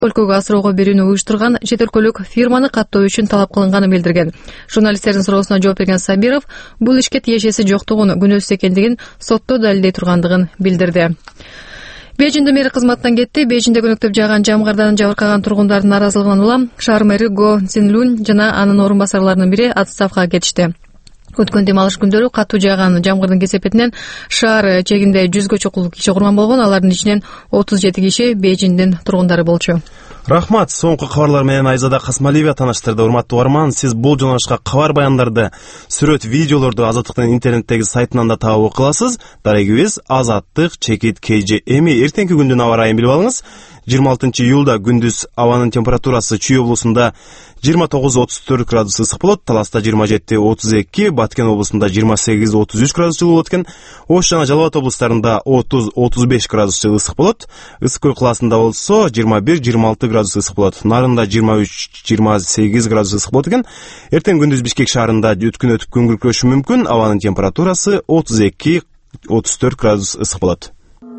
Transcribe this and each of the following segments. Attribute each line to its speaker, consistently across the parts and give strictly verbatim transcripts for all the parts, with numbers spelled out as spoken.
Speaker 1: өлкөгө асыроого берүүнү уюштурган чет өлкөлүк фирманы каттоо үчүн талап кылынганын билдирген. Журналисттердин суроосуна жооп берген Сабиров бул ишке тиешеси жоктугун, күнөөсүз экендигин сотто далилдей тургандыгын билдирди. Бейжиңдин мэри кызматтан кетти. Бейжиңде көнөктөп жааган жамгардан жабыркаган тургундардын нааразылыгынан улам шаар мэри Го Цзинлунь жана анын орун басарларынын бири отставкага кетишти. Өткөн дем алыш күндөрү катуу жааган жамгырдын кесепетинен шаар чегинде жүзгө чукул киши курман болгон. Алардын ичинен отуз жети киши Бейжиңдин тургундары болчу.
Speaker 2: Рахмат. Соңку кабарлар менен Айзада Касмалиева таныштырды. Урматтуу угарман, сиз бул журналышка кабар баяндарды, сүрөт, видеолорду Азаттыктын интернеттеги сайтынан да таап окуй аласыз. Дарегибиз Азаттык чекит кей жи. Эми эртеңки күндүн аба ырайын билип алыңыз. жыйырма алтынчы июлда күндүз абанын температурасы Чүй облусунда жыйырма тогуз отуз төрт градус ысык болот, Таласта жыйырма жети отуз эки, Баткен облусунда жыйырма сегиз отуз үч градус жылуу болот экен. Ош жана Жалал Абад облустарында отуз отуз беш градус жылуу ысык болот. Ысык көл калаасында болсо жыйырма бир жыйырма алты градус ысык болот. Нарында жыйырма үч жыйырма сегиз градус ысык болот экен. Эртең күндүз Бишкек шаарында өткөн өтүп күн күркүрөшү мүмкүн. Абанын температурасы отуз эки отуз төрт градус ысык болот.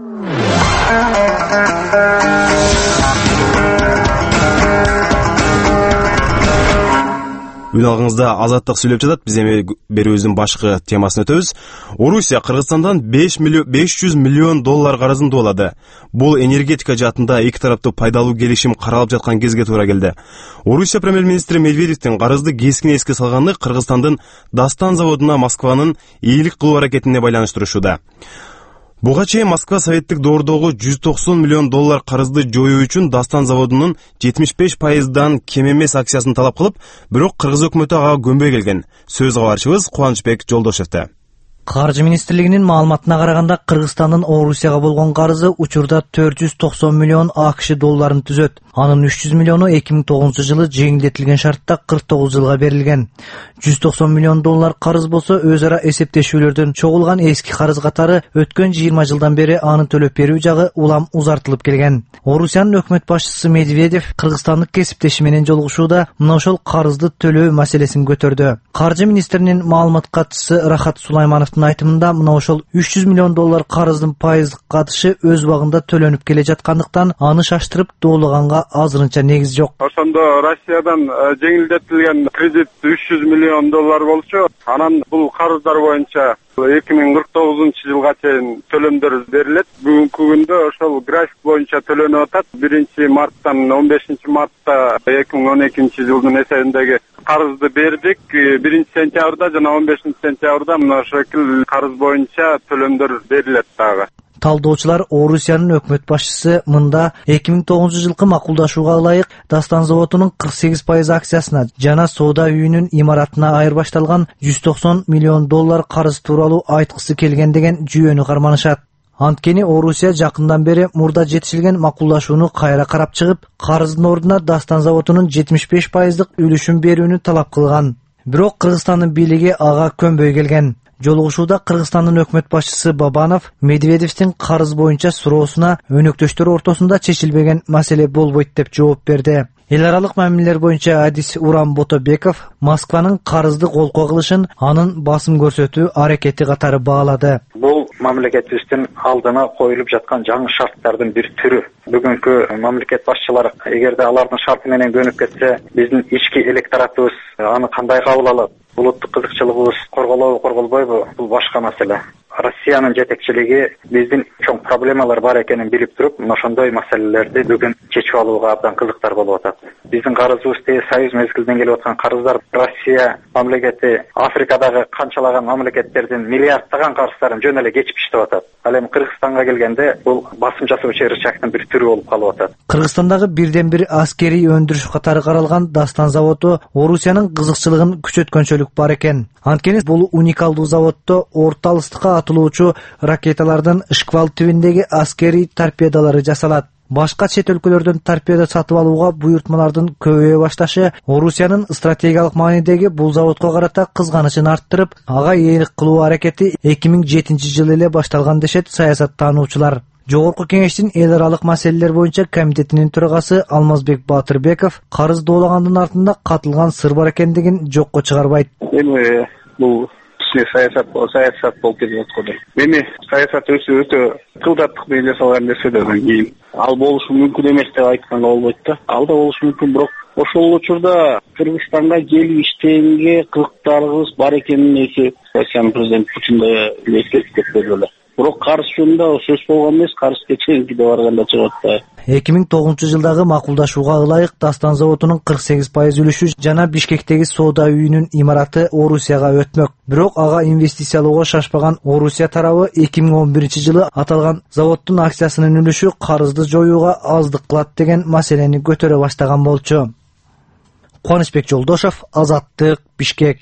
Speaker 2: Үн алгыңызда Азаттык сүйлөп жатат. Биз эми берүүбүздүн башкы темасына өтөбүз. Орусия Кыргызстандан беш жүз миллион доллар карызын доолады. Бул энергетика жаатында эки тараптуу пайдалуу келишим каралып жаткан кезге туура келди. Орусия премьер-министри Медведевдин карызды кескин эске салганы Кыргызстандын Дастан заводуна Москванын ийгилик кылуу аракетине байланыштырышууда. Буга чейин Москва советтик доордогу жүз токсон миллион доллар карызды жоюу үчүн Дастан заводунун жетимиш беш пайыздан кем эмес акциясын талап кылып, бирок Кыргыз өкмөтү ага көнбөй келген. Сөз кабарчыбыз Кубанычбек Жолдошевде.
Speaker 3: Каржы министрлигинин маалыматына караганда, Кыргызстандын Орусияга болгон карызы учурда төрт жүз токсон миллион АКШ долларын түзөт. Анын үч жүз миллиону эки миң тогузунчу жылы жеңилдетилген шартта кырк тогуз жылга берилген. жүз токсон миллион доллар карыз болсо, өз ара эсептешүүлөрдөн чогулган эски карыз катары өткөн жыйырма жылдан бери аны төлөп берүү жагы улам узартылып келген. Орусиянын өкмөт башчысы Медведев кыргызстандык кесиптеши менен жолугушууда мына ошол карызды төлөө маселесин көтөрдү. Каржы министринин маалымат катчысы Рахат Сулаймановдун айтымында, мына ошол үч жүз миллион доллар карыздын пайыздык катышы өз убагында төлөнүп келе жаткандыктан аны шаштырып доологанга азырынча негиз жок.
Speaker 4: Ошондо Россиядан жеңилдетилген кредит үч жүз миллион доллар болчу. Анан бул карыздар боюнча эки миң кырк тогузунчу жылга чейин төлөмдөр берилет. Бүгүнкү күндө ошол график боюнча төлөнүп атат. биринчи марттан он бешинчи мартта эки миң он экинчи жылдын эсебиндеги карызды бердик. биринчи сентябрда жана он бешинчи сентябрда мына ошол карыз боюнча төлөмдөр берилет дагы.
Speaker 3: Талдоочулар Орусиянын өкмөт башчысы мында эки миң тогузунчу жылкы макулдашууга ылайык Дастан заводунун кырк сегиз пайыз акциясына жана соода үйүнүн имаратына айырбашталган жүз токсон миллион доллар карыз тууралуу айткысы келген деген жүйөнү карманышат. Анткени Орусия жакындан бери мурда жетишилген макулдашууну кайра карап чыгып, карыздын ордуна Дастан заводунун жетимиш беш пайыздык үлүшүн берүүнү талап кылган. Бирок Кыргызстандын бийлиги ага көнбөй келген. Жолугушууда Кыргызстандын өкмөт башчысы Бабанов Медведевдин карыз боюнча суроосуна өнөктөштөр ортосунда чечилбеген маселе болбойт деп жооп берди. Эл аралык мамилелер боюнча адис Урам Ботобеков Москванын карызды колко кылышын анын басым көрсөтүү аракети катары баалады.
Speaker 5: Бул мамлекетибиздин алдына коюлуп жаткан жаңы шарттардын бир түрү. Бүгүнкү мамлекет башчылары эгерде алардын шарты менен көнүп кетсе, биздин ички электоратыбыз аны кандай кабыл алат? Улуттук кызыкчылыгыбыз корголобу, корголбойбу? Бул башка маселе. Россиянын жетекчилиги биздин чоң проблемалар бар экенин билип туруп, ошондой маселелерди бүгүн чечип алууга абдан кызыктар болуп атат. Биздин карызыбыз те союз мезгилинен келип аткан карыздар. Россия мамлекети Африкадагы канчалаган мамлекеттердин миллиарддаган карыздарын жөн эле кечип иштеп атат. Ал эми Кыргызстанга келгенде бул басым жасоо чыгырчактын бир түрү болуп калып атат.
Speaker 3: Кыргызстандагы бирден бир аскерий өндүрүш катары каралган Дастан заводу Орусиянын кызыкчылыгын күчөткөнчөлүк бар экен. Анткени бул уникалдуу заводдо орто алыстыкка атылуучу ракеталардын шквал түбүндөгү аскерий торпедалары жасалат. Башка чет өлкөлөрдөн торпеда сатып алууга буйртмалардын көбөйө башташы Орусиянын стратегиялык маанидеги бул заводко карата кызганычын арттырып, ага ийгилик кылуу аракети эки миң жетинчи жылы эле башталган дешет саясаттануучулар. Жогорку кеңештин эл аралык маселелер боюнча комитетинин төрагасы Алмазбек Батырбеков карыз доолагандын артында катылган сыр бар экендигин жокко чыгарбайт.
Speaker 4: Эми бул ичинде саясат саясат болуп кетип аткан. Эми саясат өсү өтө кылдаттык менен жасалган нерселерден кийин ал болушу мүмкүн эмес деп айтканга болбойт да. Ал да болушу мүмкүн, бирок ошол учурда Кыргызстанга келип иштегенге кылыктарыбыз бар экенин эки Россиянын президенти Путин да эскертип кетти эле. Бирок каршы жөнүндө сөз болгон эмес, каршы кеченкиде барганда чыгат да.
Speaker 3: эки миң тогузунчу жылдагы макулдашууга ылайык Дастан заводунун кырк сегиз пайыз үлүшү жана Бишкектеги соода үйүнүн имараты Орусияга өтмөк. Бирок ага инвестициялоого шашпаган Орусия тарабы эки миң он биринчи жылы аталган заводдун акциясынын үлүшү карызды жоюуга аздык кылат деген маселени көтөрө баштаган болчу. Кубанычбек Жолдошов, Азаттык, Бишкек.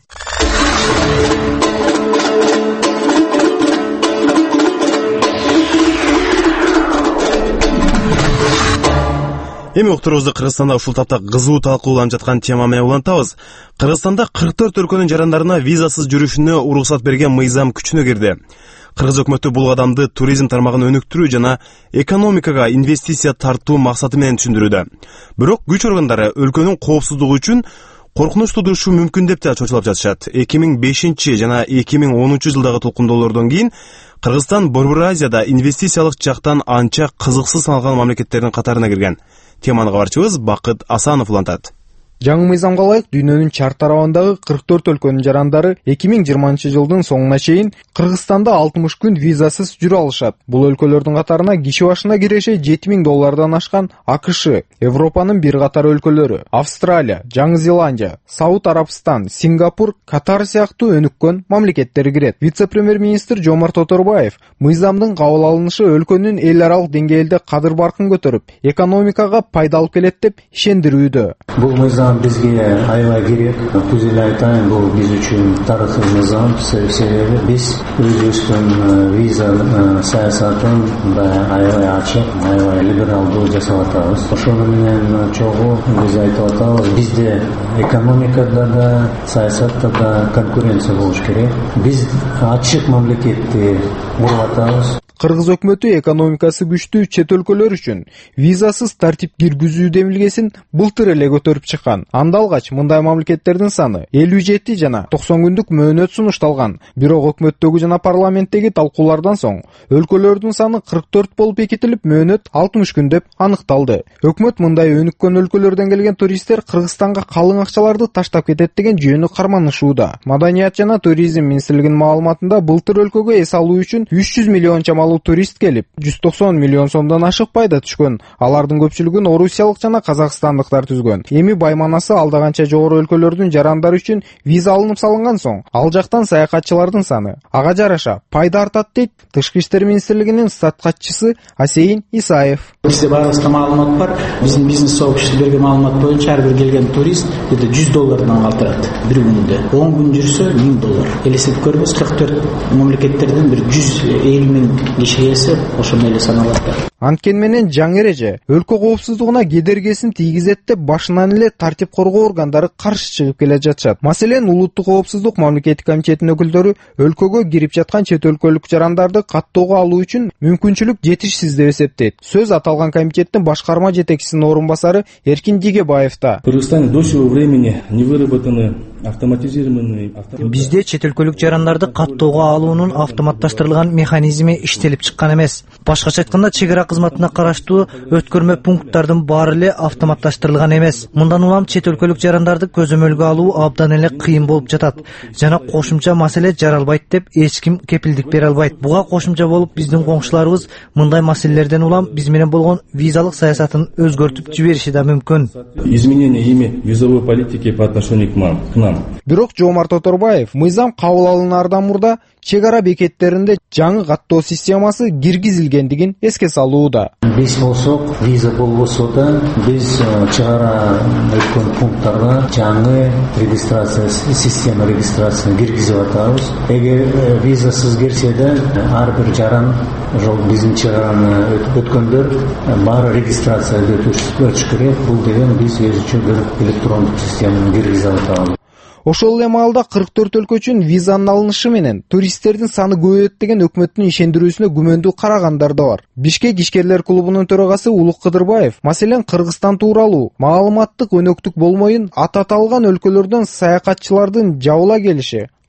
Speaker 2: Эми уктурубузду Кыргызстанда ушул тапта кызуу талкууланып жаткан тема менен улантабыз. Кыргызстанда кырк төрт өлкөнүн жарандарына визасыз жүрүшүнө уруксат берген мыйзам күчүнө кирди. Кыргыз өкмөтү бул кадамды туризм тармагын өнүктүрүү жана экономикага инвестиция тартуу максаты менен түшүндүрүүдө. Бирок күч органдары өлкөнүн коопсуздугу үчүн коркунуч тудурушу мүмкүн деп да чочулап жатышат. эки миң бешинчи жана эки миң онунчу жылдагы толкундоолордон кийин Кыргызстан Борбор Азияда инвестициялык жактан анча кызыксыз саналган мамлекеттердин катарына кирген. Теманы кабарчыбыз Бакыт Асанов улантат.
Speaker 6: Жаңы мыйзамга ылайык дүйнөнүн чар тарабындагы кырк төрт өлкөнүн жарандары эки миң жыйырманчы жылдын соңуна чейин Кыргызстанда алтымыш күн визасыз жүрө алышат. Бул өлкөлөрдүн катарына киши башына киреше жети миң доллардан ашкан АКШ, Европанын бир катар өлкөлөрү, Австралия, Жаңы Зеландия, Сауд Арабстан, Сингапур, Катар сыяктуу өнүккөн мамлекеттер кирет. Вице-премьер-министр Жомарт Оторбаев мыйзамдын кабыл алынышы өлкөнүн эл аралык деңгээлде кадыр баркын көтөрүп, экономикага пайда алып келет деп ишендирүүдө.
Speaker 7: Бул мыйзам бизге аябай керек. Түз эле айтайын, бул биз үчүн тарыхый мыйзам, себеби биз өзүбүздүн виза саясатын аябай ачык, аябай либералдуу жасап атабыз. Ошону менен чогуу биз айтып атабыз, бизде экономикада да, саясатта да конкуренция болуш керек. Биз ачык мамлекетти уруп атабыз.
Speaker 6: Кыргыз өкмөтү экономикасы күчтүү чет өлкөлөр үчүн визасыз тартип киргизүү демилгесин былтыр эле көтөрүп чыккан. Анда алгач мындай мамлекеттердин саны элүү жети жана токсон күндүк мөөнөт сунушталган. Бирок өкмөттөгү жана парламенттеги талкуулардан соң өлкөлөрдүн саны кырк төрт болуп бекитилип, мөөнөт алтымыш күн деп аныкталды. Өкмөт мындай өнүккөн өлкөлөрдөн келген туристтер Кыргызстанга калың акчаларды таштап кетет деген жөнү карманышууда. Маданият жана туризм министрлигинин маалыматында былтыр өлкөгө эс алуу үчүн үч жүз миллион чамалуу турист келип, жүз токсон миллион сомдон ашык пайда түшкөн. Алардын көпчүлүгүн орусиялык жана казакстандыктар түзгөн. Эми байманасы алдаганча жогору өлкөлөрдүн жарандары үчүн виза алынып салынган соң, ал жактан саякатчылардын саны ага жараша пайда артат дейт Тышкы иштер министрлигинин статкатчысы Асейин Исаев.
Speaker 8: Бизде баарыбызда маалымат бар. Биздин бизнес сообщество берген маалымат боюнча ар бир келген турист жүз доллардан калтырат бир күндө. он күн жүрсө миң доллар. Элестетип көрүңүз, кырк төрт мамлекеттерден бир жүз элүү миң киши эсеп ошону эле саналат.
Speaker 6: Анткени менен жаңы эреже өлкө коопсуздугуна кедергесин тийгизет деп башынан эле тартип коргоо органдары каршы чыгып келе жатышат. Маселен, улуттук коопсуздук мамлекеттик комитетинин өкүлдөрү өлкөгө кирип жаткан чет өлкөлүк жарандарды каттоого алуу үчүн мүмкүнчүлүк жетишсиз деп эсептейт. Сөз аталган комитеттин башкарма жетекчисинин орун басары Эркин Дигебаевда.
Speaker 9: В Кыргызстане до сего времени не выработаны автоматизированный
Speaker 3: Бизде чет өлкөлүк жарандарды каттоого алуунун автоматташтырылган механизми иштелип чыккан эмес. Башкача айтканда, чек ара кызматына караштуу өткөрмө пункттардын баары эле автоматташтырылган эмес. Мындан улам чет өлкөлүк жарандарды көзөмөлгө алуу абдан эле кыйын болуп жатат. Жана кошумча маселе жаралбайт деп эч ким кепилдик бере албайт. Буга кошумча болуп биздин коңшуларыбыз мындай маселелерден улам биз менен болгон визалык саясатын өзгөртүп жибериши да мүмкүн.
Speaker 9: Изменение ими визовой политики по отношению к нам.
Speaker 6: Бирок Жомарт Оторбаев мыйзам кабыл алынаардан мурда чек ара бекеттеринде жаңы каттоо системасы киргизилгендигин эске салууда.
Speaker 7: Биз болсок, виза болбосо да, биз чек ара өткөн пункттарга жаңы регистрация система регистрациясын киргизип атабыз. Эгер визасыз келсе да, ар бир жаран жол биздин чек араны өткөндөр баары регистрацияга өтүш керек. Бул деген биз өзүнчө бир электрондук системаны киргизип атабыз.
Speaker 6: Ошол эле маалда кырк төрт өлкө үчүн визанын алынышы менен туристтердин саны көбөйөт деген өкмөттүн ишендирүүсүнө күмөндүү карагандар да бар. Бишкек ишкерлер клубунун төрагасы Улук Кыдырбаев, маселен, Кыргызстан тууралуу маалыматтык өнөктүк болмоюн аты аталган өлкөлөрдөн саякатчылардын жабыла келиши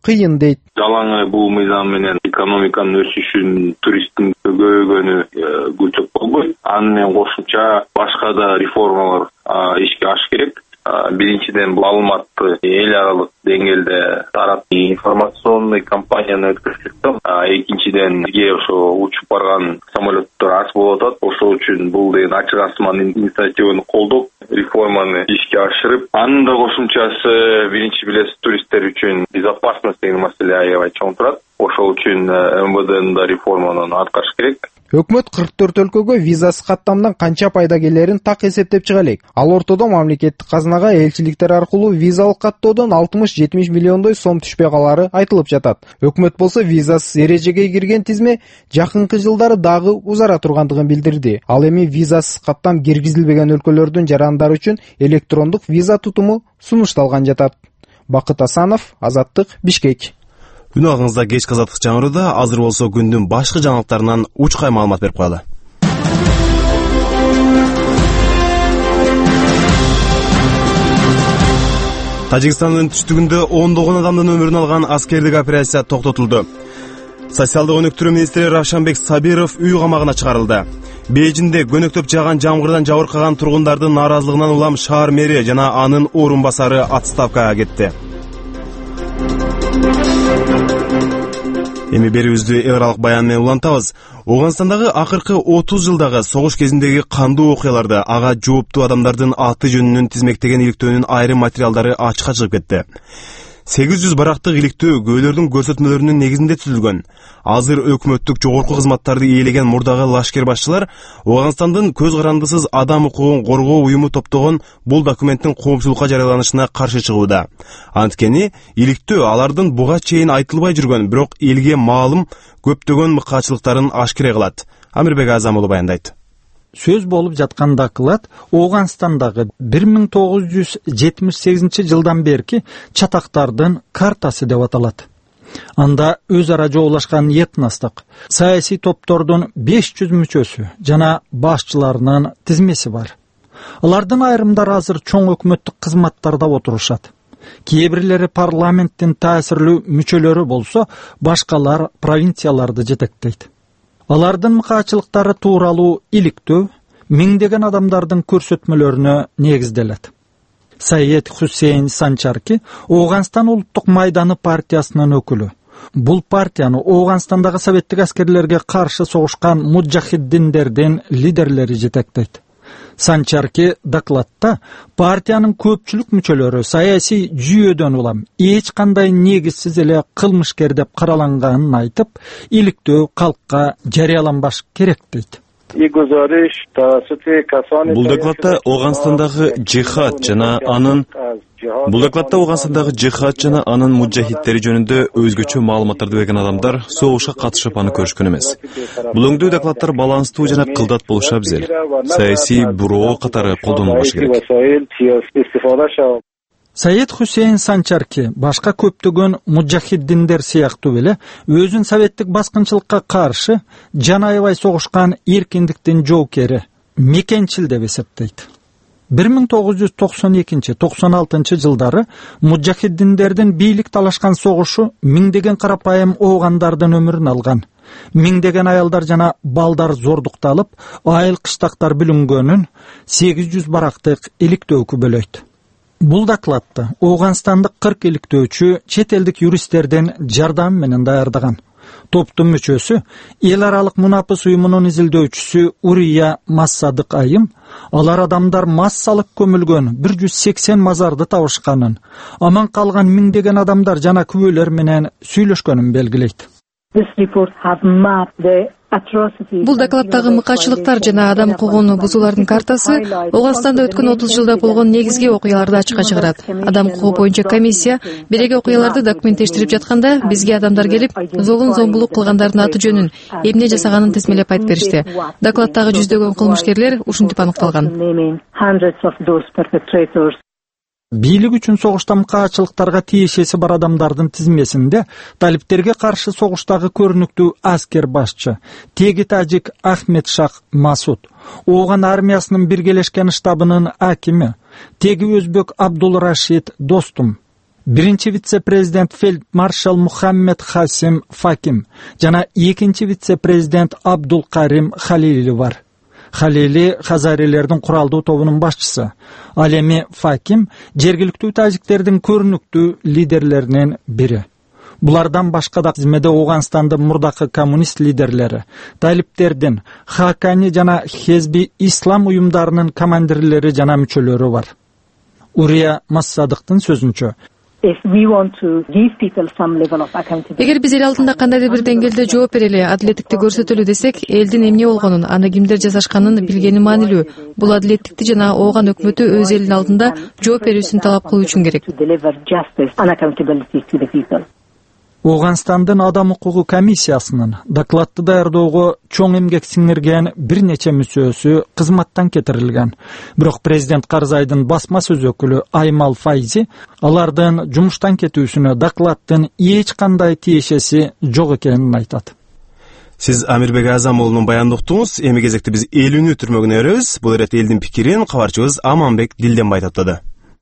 Speaker 6: кыйын дейт.
Speaker 10: Жалаңай бул мыйзам менен экономиканын өсүшүн, туристтин көбөйгөнү күчөп болбойт. Аны менен кошумча башка да реформалар ишке ашыш керек. Биринчиден бул маалыматты эл аралык деңгээлде таратып, информационный кампанияны өткөрүшүп, экинчиден бизге ошо учуп барган самолеттер аз болуп атат. Ошол үчүн бул деген ачык асман инициативаны колдоп, реформаны ишке ашырып, анын да кошумчасы биринчи билесиз, туристтер үчүн безопасность деген маселе аябай чоң турат. Ошол үчүн эм вэ дэнин да реформаны аткарыш керек.
Speaker 6: Өкмөт кырк төрт өлкөгө визасыз каттамдан канча пайда келерин так эсептеп чыга элек. Ал ортодо мамлекеттик казынага элчиликтер аркылуу визалык каттоодон алтымыш жетимиш миллиондой сом түшпөй калары айтылып жатат. Өкмөт болсо визасыз эрежеге кирген тизме жакынкы жылдары дагы узара тургандыгын билдирди. Ал эми визасыз каттам киргизилбеген өлкөлөрдүн жарандары үчүн электрондук виза тутуму сунушталган жатат. Бакыт Асанов, Азаттык, Бишкек.
Speaker 2: Үн алгыңызда кечки азаттык жаңыруда азыр болсо күндүн башкы жаңылыктарынан учкай маалымат берип коелу. Тажикстандын түштүгүндө ондогон адамдын өмүрүн алган аскердик операция токтотулду. Социалдык өнүктүрүү министри Равшанбек Сабиров үй камагына чыгарылды. Бейжинде көнөктөп жааган жамгырдан жабыркаган тургундардын нааразылыгынан улам шаар мэри жана анын орун басары отставкага кетти. Эми берүүбүздү эл аралык баян менен улантабыз. Ооганстандагы акыркы отуз жылдагы согуш кезиндеги кандуу окуяларды, ага жооптуу адамдардын аты жөнүнүн тизмектеген иликтөөнүн айрым материалдары ачыкка чыгып кетти. сегиз жүз барактык иликтөө көөлөрдүн көрсөтмөлөрүнүн негизинде түзүлгөн. Азыр өкмөттүк жогорку кызматтарды ээлеген мурдагы лашкер башчылар Ооганстандын көз карандысыз адам укугун коргоо уюму топтогон бул документтин коомчулукка жарыяланышына каршы чыгууда. Анткени иликтөө алардын буга чейин айтылбай жүргөн, бирок элге маалым көптөгөн мыкаачылыктарын ашкере кылат. Амирбек Азамулу баяндайт.
Speaker 11: Сөз болуп жаткан доклад Ооганстандагы бир миң тогуз жүз жетимиш сегизинчи жылдан берки чатактардын картасы деп аталат. Анда өз ара жоолашкан этностук саясий топтордун беш жүз мүчөсү жана башчыларынын тизмеси бар. Алардын айрымдары азыр чоң өкмөттүк кызматтарда отурушат. Кээ бирлери парламенттин таасирлүү мүчөлөрү болсо, башкалар провинцияларды жетектейт. Алардын мыкаачылыктары тууралуу иликтөө миңдеген адамдардын көрсөтмөлөрүнө негизделет. Саид Хусейн Санчарки Ооганстан улуттук майданы партиясынын өкүлү. Бул партияны Ооганстандагы советтик аскерлерге каршы согушкан муджахиддиндердин лидерлери жетектейт. Санчарки докладта партиянын көпчүлүк мүчөлөрү саясий жүйөдөн улам эч кандай негизсиз эле кылмышкер деп караланганын айтып, иликтөө калкка жарыяланбаш керек дейт.
Speaker 12: Бул докладта Ооганстандагы жихад жана анын Бул докладта Ооганстандагы жихад жана анын муджахиддери жөнүндө өзгөчө маалыматтарды берген адамдар согушка катышып аны көрүшкөн эмес. Бул өңдүү докладдар баланстуу жана кылдат болушу абзел. Саясий бирөө катары колдонулушу керек.
Speaker 11: Саид Хусейн Санчарки башка көптөгөн муджахиддиндер сыяктуу эле өзүн советтик баскынчылыкка каршы жан аябай согушкан эркиндиктин жоокери, мекенчил деп эсептейт. бир миң тогуз жүз токсон экинчи токсон алтынчы жылдары муджахиддиндердин бийлик талашкан согушу миңдеген карапайым оогандардын өмүрүн алган. Миңдеген аялдар жана балдар зордукталып, айыл кыштактар бүлүнгөнүн сегиз жүз барактык иликтөө күбөлөйт. Бул докладты Ооганстандык кырк иликтөөчү чет элдик юристтердин жардамы менен даярдаган. Топтун мүчөсү эл аралык мунапыс уюмунун изилдөөчүсү Урия Массадык айым, алар адамдар массалык көмүлгөн бир жүз сексен мазарды табышканын, аман калган миңдеген адамдар жана күбөлөр менен сүйлөшкөнүн белгилейт.
Speaker 1: Бул докладдагы мыкаачылыктар жана адам укугун бузуулардын картасы Ооганстанда өткөн отуз жылда болгон негизги окуяларды ачыкка чыгарат. Адам укугу боюнча комиссия биреги окуяларды документтештирип жатканда бизге адамдар келип, золун зомбулук кылгандардын аты жөнүн, эмне жасаганын тизмелеп айтып беришти. Докладдагы жүздөгөн кылмышкерлер ушинтип аныкталган.
Speaker 11: Бийлик үчүн согушта мыкаачылыктарга тиешеси бар адамдардын тизмесинде талиптерге каршы согуштагы көрүнүктүү аскер башчы теги тажик Ахмед Шах Масуд, Ооган армиясынын биргелешкен штабынын акими теги өзбек Абдул Рашид Достум, биринчи вице-президент фельдмаршал Мухаммед Хасим Факим жана экинчи вице-президент Абдулкарим Халили бар. Халили Хазарилердин куралдуу тобунун башчысы. Ал эми Факим жергиликтүү тажиктердин көрүнүктүү лидерлеринин бири. Булардан башка да тизмеде Ооганстандын мурдакы коммунист лидерлери, талиптердин, Хакани жана Хезби Ислам уюмдарынын командирлери жана мүчөлөрү бар. Урия Массадыктын сөзүнчө,
Speaker 1: эгер биз эл алдында кандайдыр бир деңгээлде жооп берели, адилеттикти көрсөтөлү десек, элдин эмне болгонун, аны кимдер жасашканын билгени маанилүү. Бул адилеттикти жана Ооган өкмөтү өз элинин алдында жооп берүүсүн талап кылуу үчүн керек.
Speaker 11: Ооганстандын Адам укугу комиссиясынын докладты даярдоого чоң эмгек сиңирген бир нече мүчөсү кызматтан кетирилген. Бирок президент Карзайдын басма сөз өкүлү Аймал Файзи алардын жумуштан кетүүсүнө докладтын эч кандай тиешеси жок экенин айтат.
Speaker 2: Сиз Амирбек Азам уулунун баянды уктуңуз. Эми кезекте биз элүүнү түрмөгүнө беребиз. Бул ирет элдин пикирин кабарчыбыз Аманбек Дилденбай топтоду.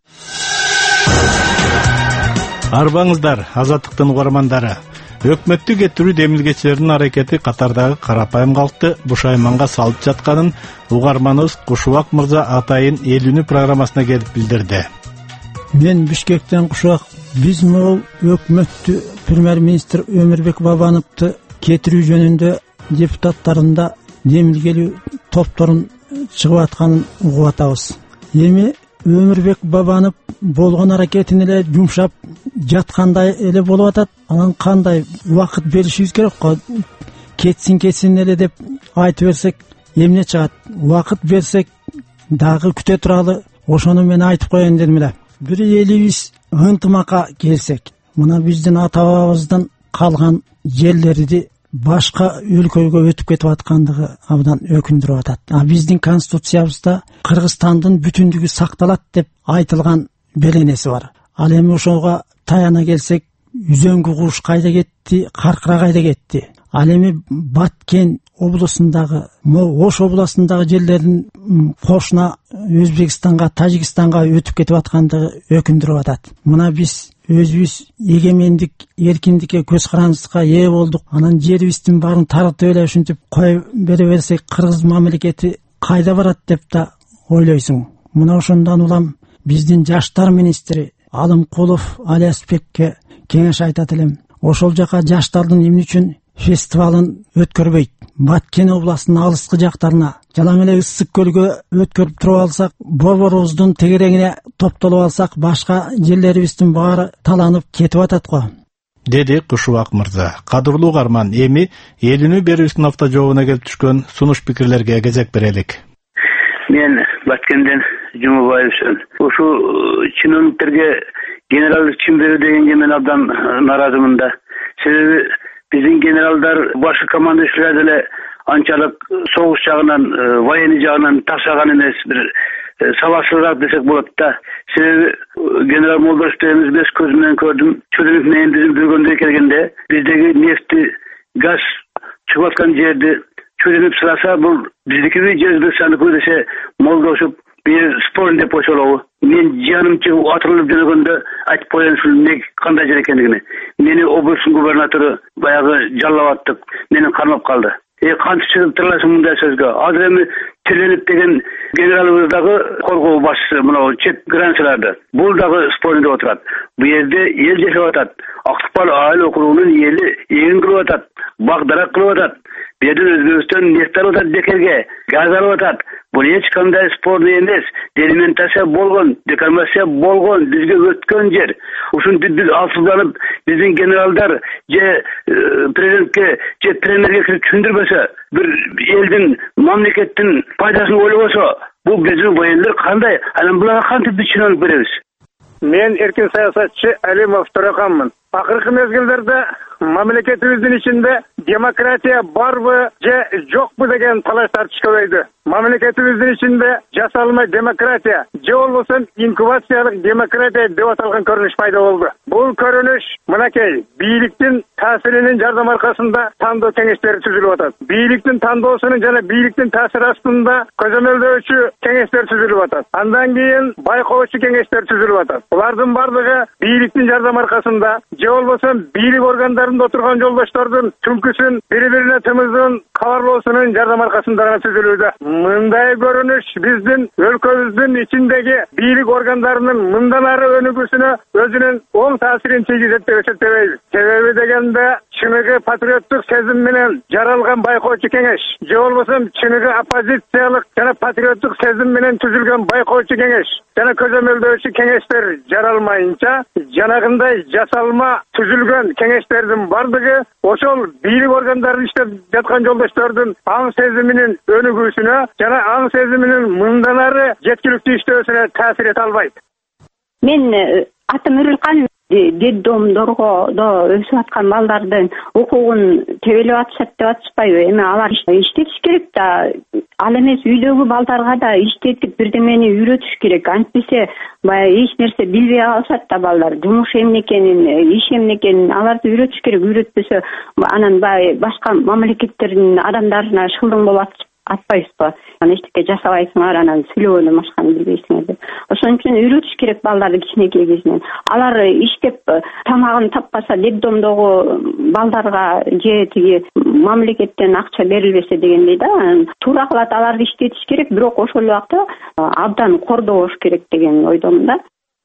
Speaker 13: Арбаңыздар, Азаттыктын угармандары. Өкмөттү кетирүү демилгечилеринин аракети катардагы карапайым калкты бушайманга салып жатканын угарманыбыз Кушубак мырза атайын элүүнү программасына келип билдирди.
Speaker 14: Мен Бишкектен Кушубак. Биз могул өкмөттү премьер-министр Өмүрбек Бабановду кетирүү жөнүндө депутаттарында демилгелүү топторун чыгып атканын угуп атабыз. Эми Өмүрбек Бабанов болгон аракетин эле жумшап жаткандай эле болуп атат. Анан кандай убакыт беришибиз керек го? Кетсин кетсин эле деп айтып берсек эмне чыгат? Убакыт берсек дагы күтө туралы. Ошону мен айтып коеюн дедим эле. Бир элибиз ынтымакка келсек, мына биздин ата бабабыздан калган жерлерди башка өлкөгө өтүп кетип аткандыгы абдан өкүндүрүп атат. А биздин конституциябызда Кыргызстандын бүтүндүгү сакталат деп айтылган беленеси бар. Ал эми ошого таяна келсек, Үзөңгү куш кайда кетти, Каркыра кайда кетти? Ал эми Баткен областындагы, Ош областындагы жерлердин кошуна Өзбекстанга, Тажикстанга өтүп кетип аткандыгы өкүндүрүп атат. Мына биз өзүбүз эгемендик, эркиндикке көз карандыкка ээ болдук. Анан жерибиздин баарын таратып эле ушинтип кое бере берсек, кыргыз мамлекети кайда барат деп да ойлойсуң. Мына ошондон улам биздин жаштар министри Алымкулов Алиасбекке кеңеш айтат элем. Ошол жака жаштардын эмне үчүн фестивалын өткөрбөйт? Баткен областынын алыскы жактарына, жалаң эле Ысык көлгө өткөрүп туруп алсак, Борборуздун тегерегине топтолуп алсак, башка жерлерибиздин баары таланып кетип атат го,
Speaker 13: деди Кушубак мырза. Кадырлуу угарман, эми элүүнү берүүбүздүн автожообуна келип түшкөн сунуш пикирлерге кезек берелик.
Speaker 15: Мен Баткенден Жумабаевсың. Ушу чиновниктерге генералдык чин берүү дегенге мен абдан нааразымын да. Себеби биздин генералдар башкы командующийлер деле анчалык согуш жагынан, военный жагынан ташаган эмес, бир сабаксызраак десек болот да. Себеби генерал Молдошев дегенибиз беш көз менен көрдүм. Чөйрөк менен биздин бөлгөндө келгенде биздеги нефти, газ чыгып аткан жерди чөйрөп сыраса, бул биздикиби же Өзбекстандыкы десе Молдошев бир спорн деп койсолобу. Мен жаным чыгып атырылып жүргөндө айтып коеюн ушул не кандай жер экендигин. Мени областын губернатору баягы жаллап аттык, мени кармап калды. Э кантип чыгып турасың мындай сөзгө? Азыр эми Тиленип деген генералыбыз дагы коргоо башчысы мына чет границаларда. Бул дагы споринде отурат. Бу жерде эл жашап атат. Актыкпал айыл округунун эли эгин кылып атат, бак-дарак кылып атат. Бу жерде Өзбекстан нефт алып атат бекерге, газ алып атат. Бул эч кандай спорный эмес. Делиментация болгон, декармация болгон, бизге өткөн жер. Ушинтип биз алсызданып, биздин генералдар же президентке, же премьерге кирип түшүндүрбөсө, бир элдин, мамлекеттин пайдасын ойлобосо, бул биздин военлер кандай? Анан буларга кантип биз чиновник беребиз?
Speaker 4: Мен эркин саясатчы Алимов Тураканмын.
Speaker 16: Акыркы мезгилдерде мамлекетибиздин ичинде демократия барбы же жокпу деген талаш тартыш көбөйдү. Мамлекетибиздин ичинде жасалма демократия же болбосо инкубациялык демократия деп аталган көрүнүш пайда болду. Бул көрүнүш мынакей бийликтин таасиринин жардам аркасында тандоо кеңештери түзүлүп атат. Бийликтин тандоосунун жана бийликтин таасири астында көзөмөлдөөчү кеңештер түзүлүп атат. Андан кийин байкоочу кеңештер түзүлүп атат. Булардын бардыгы бийликтин жардам аркасында же болбосо бийлик органдарында отурган жолдоштордун түнкүсүн бири-бирине тымыздын кабарлоосунун жардам аркасында гана түзүлүүдө. Мындай көрүнүш биздин өлкөбүздүн ичиндеги бийлик органдарынын мындан ары өнүгүүсүнө өзүнүн оң таасирин тийгизет деп эсептебейбиз. Себеби дегенде чыныгы патриоттук сезим менен жаралган байкоочу кеңеш же болбосо чыныгы оппозициялык жана патриоттук сезим менен түзүлгөн байкоочу кеңеш жана көзөмөлдөөчү кеңештер жаралмайынча жанагындай жасалма түзүлгөн кеңештердин бардыгы ошол бийлик органдарын иштеп жаткан жолдоштордун аң сезиминин өнүгүүсүнө жана аң сезиминин мындан ары жеткиликтүү иштөөсүнө таасир эте албайт.
Speaker 17: Мен атым Үрүлкан детдомдорго да өсүп аткан балдардын укугун тебелеп атышат деп атышпайбы? Эми алар иштетиш керек да. Ал эмес үйдөгү балдарга да иштетип бирдемени үйрөтүш керек. Антпесе баягы эч нерсе билбей калышат да балдар. Жумуш эмне экенин, иш эмне экенин аларды үйрөтүш керек. Үйрөтпөсө анан баягы башка мамлекеттердин адамдарына шылдың болуп атпайбызбы? Анан эчтеке жасабайсыңар, анан сүйлөгөндөн башканы билбейсиңер деп. Ошон үчүн үйрөтүш керек балдарды кичинекей кезинен. Алар иштеп тамагын таппаса детдомдогу балдарга же тиги мамлекеттен акча берилбесе дегендей да, туура кылат, аларды иштетиш керек, бирок ошол убакта абдан кордобош керек деген ойдомун да.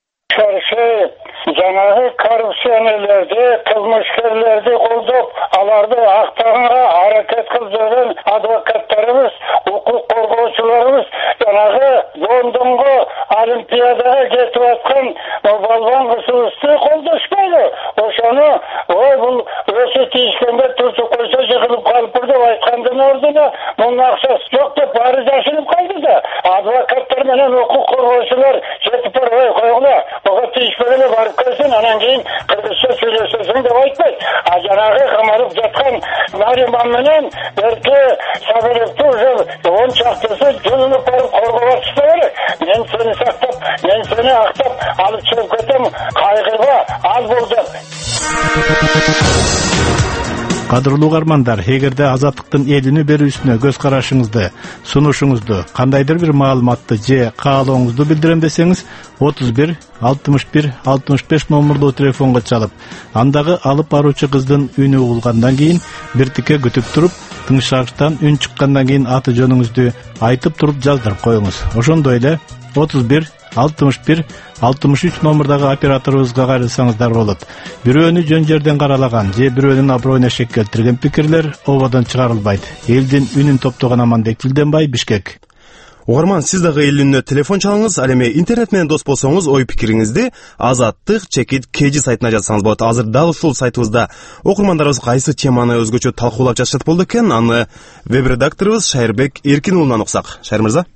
Speaker 18: Karşı janagы korrupsiyonelerde, kılmışkerlerde koldup, alarda aktağına hareket kılacağın advokatlarımız, hukuk korgouçularımız, janagı London'ga olimpiyadaya getip atkan balban kısılıstı koldaşmaydı. Oşonu, oy bu ösü tiyişkende tutup koysa çıkılıp kalıp burada aytkandan orduna bunun akşası yok da Paris aşınıp kaldı da. Advokatlar menen hukuk korgouçular getip var, oy koyuna. Oga tiyişmegene barıp kelsin, anan keyin Kırgızça söylesesini de aytpayt. A janagı kamarıp jatkan Nariman menen belki Saberekti уже on çaktısı jılınıp barıp korgop atışta gerek. Men seni saktap, men seni aktap, alıp çıkıp ketem, kaygırba, az buldu.
Speaker 13: Кадырлуу угармандар, эгерде азаттыктын элүнү берүүсүнө көз карашыңызды, сунушуңузду, кандайдыр бир маалыматты же каалооңузду билдирем десеңиз, отуз бир алтымыш бир алтымыш беш номурлуу телефонго чалып, андагы алып баруучу кыздын үнү угулгандан кийин биртике күтүп туруп, тыңшагычтан үн чыккандан кийин аты жөнүңүздү айтып туруп жаздырып коюңуз. Ошондой эле отуз бир алтымыш бир алтымыш үч номурдагы операторубузга кайрылсаңыздар болот. Бирөөнү жөн жерден каралаган же бирөөнүн аброюна шек келтирген пикирлер ободон чыгарылбайт. Элдин үнүн топтогон Аманбек Тилденбай, Бишкек.
Speaker 2: Угарман, сиз дагы элүнүнө телефон чалыңыз, ал эми интернет менен дос болсоңуз, ой пикириңизди азаттык чекит кж сайтына жазсаңыз болот. Азыр дал ушул сайтыбызда окурмандарыбыз кайсы теманы өзгөчө талкуулап жатышат болду экен, аны веб-редакторубуз Шайырбек Эркин уулунан уксак. Шайыр мырза.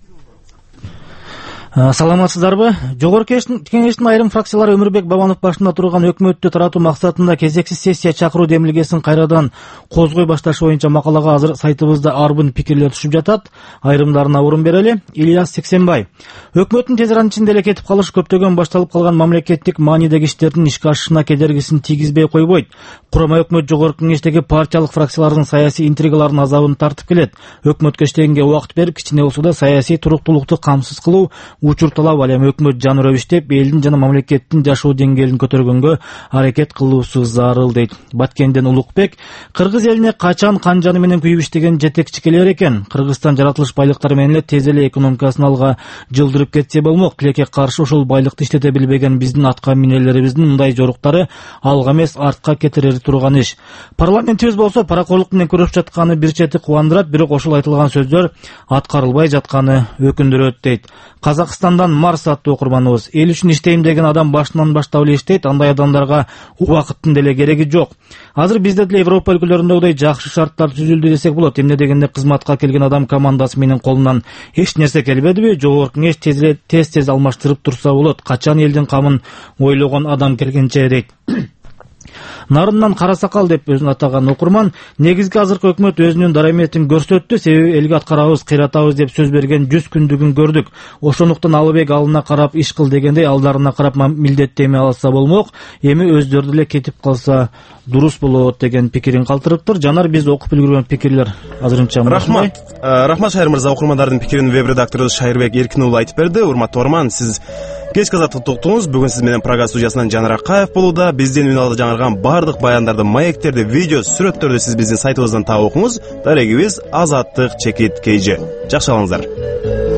Speaker 3: Саламатсыздарбы? Жогорку кеңештин айрым фракциялары Өмүрбек Бабанов башында турган өкмөттү таратуу максатында кезексиз сессия чакыруу демилгесин кайрадан козгой башташы боюнча макалага азыр сайтыбызда арбын пикирлер түшүп жатат. Айрымдарына орун берели. Ильяс Сексенбай. Өкмөттүн тез арада ичинде эле кетип калышы көптөгөн башталып калган мамлекеттик маанидеги иштердин ишке ашышына кедергисин тийгизбей койбойт. Курама өкмөт жогорку кеңештеги партиялык фракциялардын саясий интригалардын азабын тартып келет. Өкмөткө иштегенге убакыт берип, кичине болсо да саясий туруктуулукту камсыз кылуу, учур талап, ал эми өкмөт жаныры иштеп, элдин жана мамлекеттин жашоо деңгээлин көтөргөнгө аракет кылуусу зарыл дейт. Баткенден Улукбек. Кыргыз элине качан канжаны менен күйүп иштеген жетекчилер экен. Кыргызстан жаратылыш байлыктары менен эле тез эле экономикасын алга жылдырып кетсе болмок. Тилекке каршы ошол байлыкты иштете билбеген биздин атка минелерибиздин мындай жоруктары алга эмес, артка кетирери турган иш. Парламентибиз болсо паракорлук менен күрөшүп жатканы бир чети кубандырат, бирок ошол айтылган сөздөр аткарылбай жатканы өкүндүрөт дейт. Казакстандан Марс аттуу окурманыбыз. Эл үчүн иштейм деген адам башынан баштап эле иштейт, андай адамдарга убакыттын деле кереги жок. Азыр бизде деле Европа өлкөлөрүндөгүдөй жакшы шарттар түзүлдү десек болот. Эмне дегенде кызматка келген адам командасы менен колунан эч нерсе келбедиби? Жогорку кеңеш тез эле тез-тез алмаштырып турса болот. Качан элдин камын ойлогон адам келгенче дейт.
Speaker 19: Нарыннан Карасакал деп өзүн атаган окурман негизги азыркы өкмөт өзүнүн дараметин көрсөттү, себеби элге аткарабыз, кыйратабыз деп сөз берген жүз күндүгүн көрдүк. Ошондуктан Алыбек алдына карап иш кыл дегендей алдарына карап милдеттеме алса болмок, эми өздөрү эле кетип калса дурус болот деген пикирин калтырыптыр. Жанар, биз окуп үлгүргөн пикирлер азырынча мындай.
Speaker 2: Рахмат. Рахмат Шайыр мырза, окурмандардын пикирин веб редактору Шайырбек Эркин уулу айтып берди. Урматтуу угарман, сиз кечки азаттыкты уктуңуз. Бүгүн сиз менен программа студиясынан Жанар Акаев болууда. Биздин үн алды жаңырган бардык баяндарды, маектерди, видео, сүрөттөрдү сиз биздин сайтыбыздан таап окуңуз. Дарегибиз Азаттык чекит кей же. Жакшы алыңыздар.